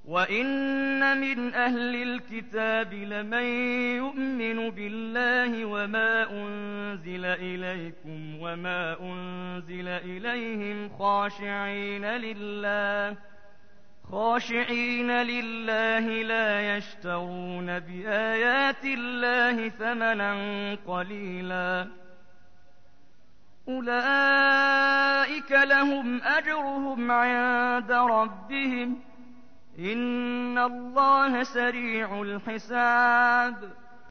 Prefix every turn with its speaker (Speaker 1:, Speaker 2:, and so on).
Speaker 1: وَإِنَّ مِنْ أَهْلِ الْكِتَابِ لَمَن يُؤْمِنُ بِاللَّهِ وَمَا أُنزِلَ إِلَيْكُمْ وَمَا أُنزِلَ إِلَيْهِمْ خَاشِعِينَ لِلَّهِ لَا يَشْتَرُونَ بِآيَاتِ اللَّهِ ثَمَنًا قَلِيلًا ۗ أُولَٰئِكَ لَهُمْ أَجْرُهُمْ عِندَ رَبِّهِمْ ۗ إِنَّ اللَّهَ سَرِيعُ الْحِسَابِ